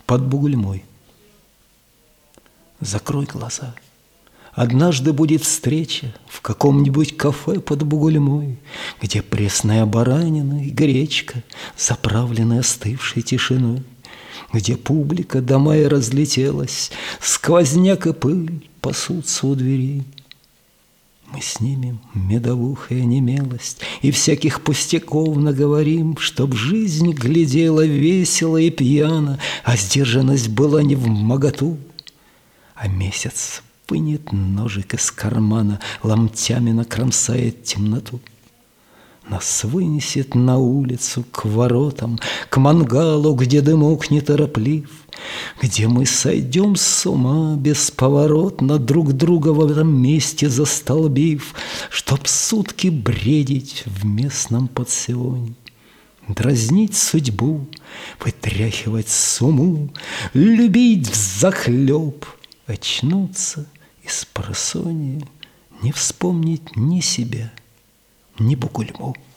под Бугульмой. Закрой глаза. Однажды будет встреча в каком-нибудь кафе под Бугульмой, где пресная баранина и гречка, заправленная остывшей тишиной, где публика до мая разлетелась, сквозняк и пыль пасутся у дверей. Мы снимем медовух и онемелость, и всяких пустяков наговорим, чтоб жизнь глядела весело и пьяно, а сдержанность была не вмоготу. А месяц вынет ножик из кармана, ломтями накромсает темноту. Нас вынесет на улицу, к воротам, к мангалу, где дымок нетороплив, где мы сойдем с ума бесповоротно, друг друга в этом месте застолбив, чтоб сутки бредить в местном пансионе, дразнить судьбу, вытряхивать сумму, любить взахлеб, очнуться из просонья, не вспомнить ни себя, ни Бугульму.